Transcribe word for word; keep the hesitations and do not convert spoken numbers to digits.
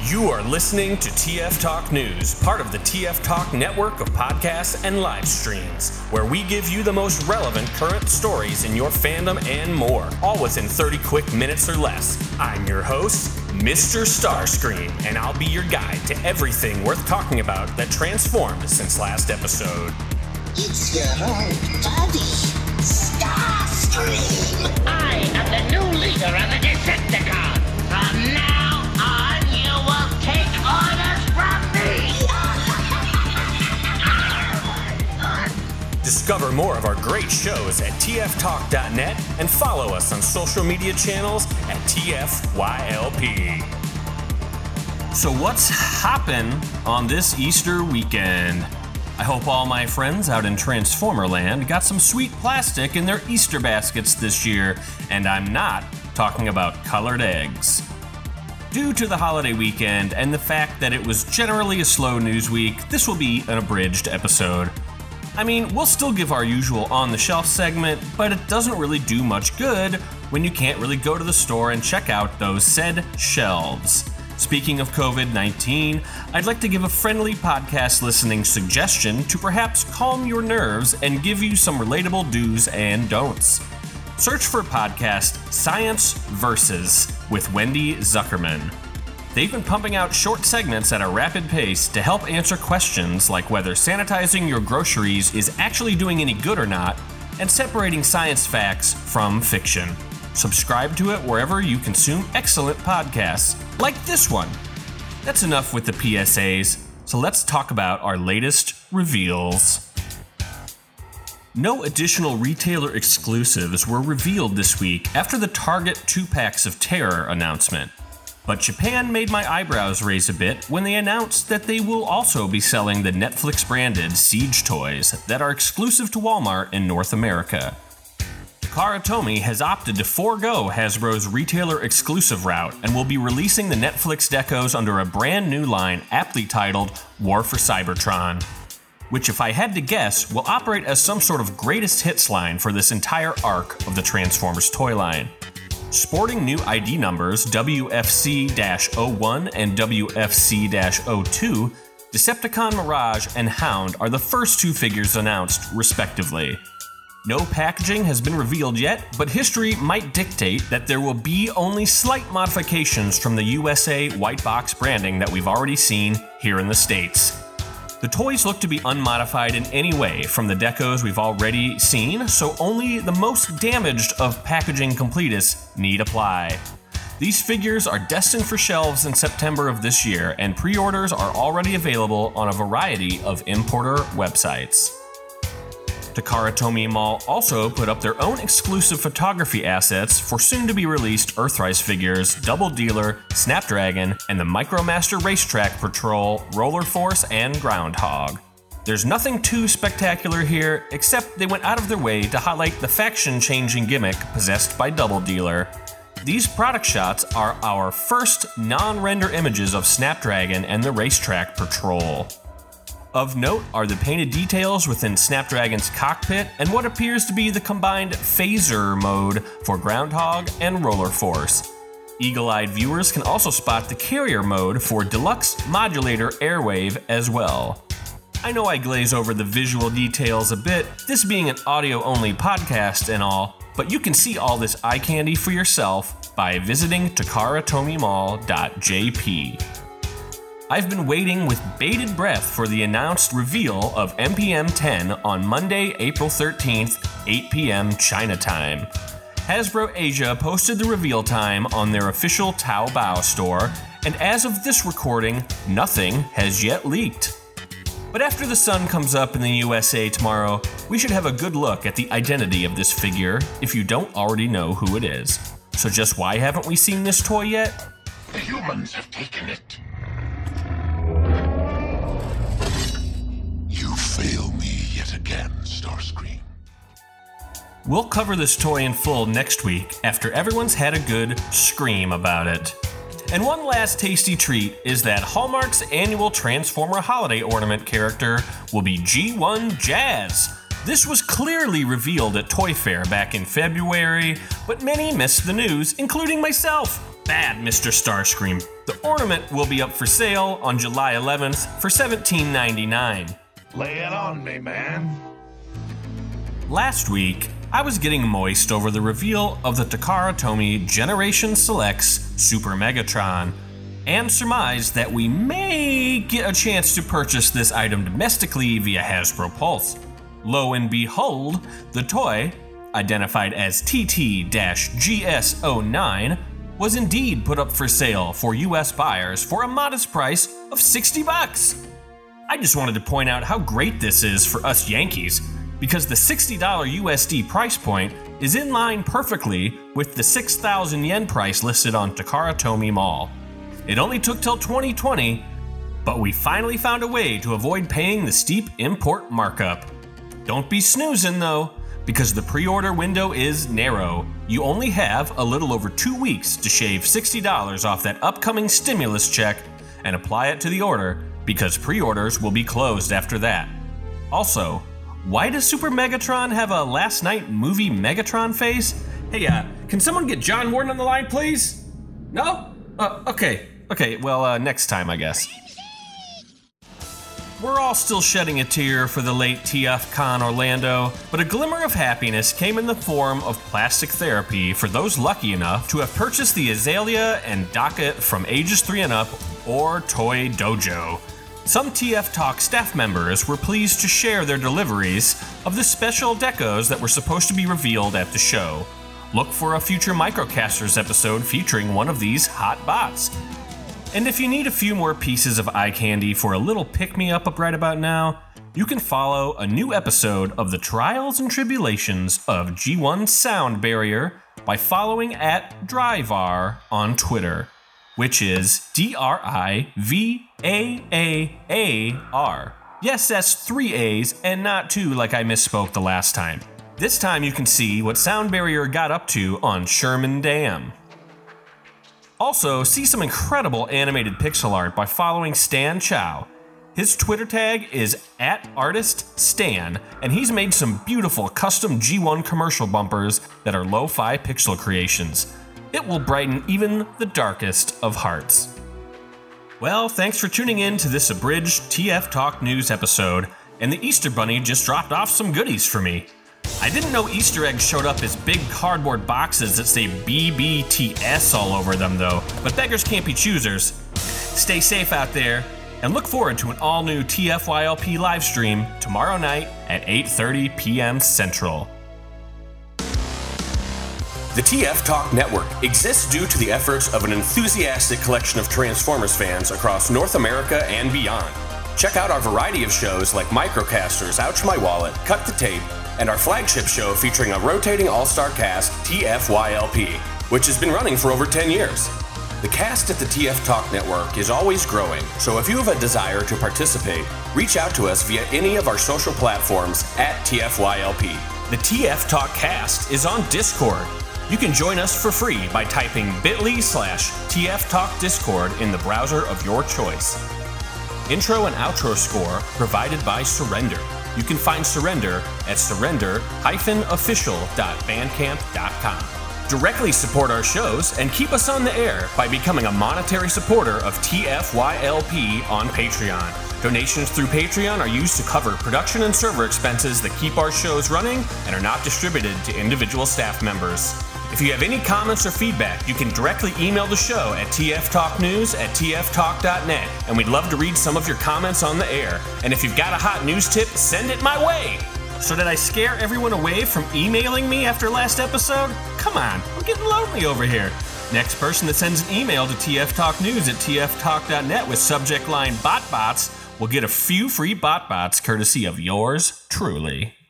You are listening to T F Talk News, part of the T F Talk network of podcasts and live streams, where we give you the most relevant current stories in your fandom and more, all within thirty quick minutes or less. I'm your host, Mister Starscream, and I'll be your guide to everything worth talking about that transformed since last episode. It's your old buddy, Starscream! I am the new leader of the Decepticons! From now on, you will take orders from me! Discover more of our great shows at T F talk dot net and follow us on social media channels at T F Y L P. So what's hoppin' on this Easter weekend? I hope all my friends out in Transformer Land got some sweet plastic in their Easter baskets this year, and I'm not talking about colored eggs. Due to the holiday weekend and the fact that it was generally a slow news week, this will be an abridged episode. I mean, we'll still give our usual on-the-shelf segment, but it doesn't really do much good when you can't really go to the store and check out those said shelves. Speaking of covid nineteen, I'd like to give a friendly podcast listening suggestion to perhaps calm your nerves and give you some relatable do's and don'ts. Search for podcast Science Versus with Wendy Zuckerman. They've been pumping out short segments at a rapid pace to help answer questions like whether sanitizing your groceries is actually doing any good or not, and separating science facts from fiction. Subscribe to it wherever you consume excellent podcasts, like this one. That's enough with the P S As, so let's talk about our latest reveals. No additional retailer exclusives were revealed this week after the Target two packs of Terror announcement. But Japan made my eyebrows raise a bit when they announced that they will also be selling the Netflix-branded Siege toys that are exclusive to Walmart in North America. Takara Tomy has opted to forego Hasbro's retailer exclusive route and will be releasing the Netflix decos under a brand new line aptly titled War for Cybertron, which, if I had to guess, will operate as some sort of greatest hits line for this entire arc of the Transformers toy line. Sporting new I D numbers W F C oh one and W F C oh two, Decepticon Mirage and Hound are the first two figures announced, respectively. No packaging has been revealed yet, but history might dictate that there will be only slight modifications from the U S A white box branding that we've already seen here in the States. The toys look to be unmodified in any way from the decos we've already seen, so only the most damaged of packaging completists need apply. These figures are destined for shelves in September of this year, and pre-orders are already available on a variety of importer websites. Takara Tomy Mall also put up their own exclusive photography assets for soon-to-be-released Earthrise figures Double Dealer, Snapdragon, and the Micromaster Racetrack Patrol, Roller Force, and Groundhog. There's nothing too spectacular here, except they went out of their way to highlight the faction-changing gimmick possessed by Double Dealer. These product shots are our first non-render images of Snapdragon and the Racetrack Patrol. Of note are the painted details within Snapdragon's cockpit and what appears to be the combined phaser mode for Groundhog and Roller Force. Eagle-eyed viewers can also spot the carrier mode for Deluxe Modulator Airwave as well. I know I glaze over the visual details a bit, this being an audio-only podcast and all, but you can see all this eye candy for yourself by visiting takara tomy mall dot j p. I've been waiting with bated breath for the announced reveal of M P M ten on Monday, April thirteenth, eight p.m. China time. Hasbro Asia posted the reveal time on their official Taobao store, and as of this recording, nothing has yet leaked. But after the sun comes up in the U S A tomorrow, we should have a good look at the identity of this figure if you don't already know who it is. So just why haven't we seen this toy yet? The humans have taken it. You fail me yet again, Starscream. We'll cover this toy in full next week after everyone's had a good scream about it. And one last tasty treat is that Hallmark's annual Transformer holiday ornament character will be G one Jazz. This was clearly revealed at Toy Fair back in February, but many missed the news, including myself. bad, Mister Starscream. The ornament will be up for sale on July eleventh for seventeen ninety-nine. Lay it on me, man. Last week, I was getting moist over the reveal of the Takara Tomy Generation Selects Super Megatron, and surmised that we may get a chance to purchase this item domestically via Hasbro Pulse. Lo and behold, the toy, identified as T T G S zero nine, was indeed put up for sale for U S buyers for a modest price of sixty bucks. I just wanted to point out how great this is for us Yankees, because the sixty dollars U S D price point is in line perfectly with the six thousand yen price listed on Takara Tomy Mall. It only took till twenty twenty, but we finally found a way to avoid paying the steep import markup. Don't be snoozing though, because the pre-order window is narrow. You only have a little over two weeks to shave sixty dollars off that upcoming stimulus check and apply it to the order, because pre-orders will be closed after that. Also, why does Super Megatron have a last night movie Megatron face? Hey, uh, can someone get John Warden on the line, please? No? Uh, okay. Okay, well, uh, next time, I guess. We're all still shedding a tear for the late T F Con Orlando, but a glimmer of happiness came in the form of plastic therapy for those lucky enough to have purchased the Azalea and Docket from ages three and up or Toy Dojo. Some T F Talk staff members were pleased to share their deliveries of the special decos that were supposed to be revealed at the show. Look for a future Microcasters episode featuring one of these hot bots. And if you need a few more pieces of eye candy for a little pick-me-up up right about now, you can follow a new episode of the Trials and Tribulations of G one Sound Barrier by following at Dryvar on Twitter, which is D R I V A A A R. Yes, that's three A's and not two like I misspoke the last time. This time you can see what Sound Barrier got up to on Sherman Dam. Also, see some incredible animated pixel art by following Stan Chow. His Twitter tag is at artist stan, and he's made some beautiful custom G one commercial bumpers that are lo-fi pixel creations. It will brighten even the darkest of hearts. Well, thanks for tuning in to this abridged T F Talk News episode, and the Easter Bunny just dropped off some goodies for me. I didn't know Easter eggs showed up as big cardboard boxes that say B B T S all over them though, but beggars can't be choosers. Stay safe out there, and look forward to an all-new T F Y L P live stream tomorrow night at eight thirty p.m. Central. The T F Talk Network exists due to the efforts of an enthusiastic collection of Transformers fans across North America and beyond. Check out our variety of shows like Microcasters, Ouch My Wallet, Cut the Tape, and our flagship show featuring a rotating all-star cast, T F Y L P, which has been running for over ten years. The cast at the T F Talk Network is always growing, so if you have a desire to participate, reach out to us via any of our social platforms at T F Y L P. The T F Talk cast is on Discord. You can join us for free by typing bit.ly slash TF Talk Discord in the browser of your choice. Intro and outro score provided by Surrender. You can find Surrender at surrender dash official dot bandcamp dot com. Directly support our shows and keep us on the air by becoming a monetary supporter of T F Y L P on Patreon. Donations through Patreon are used to cover production and server expenses that keep our shows running and are not distributed to individual staff members. If you have any comments or feedback, you can directly email the show at tftalknews at tftalk dot net, and we'd love to read some of your comments on the air. And if you've got a hot news tip, send it my way! So did I scare everyone away from emailing me after last episode? Come on, I'm getting lonely over here. Next person that sends an email to tftalknews at tftalk dot net with subject line BotBots will get a few free BotBots courtesy of yours truly.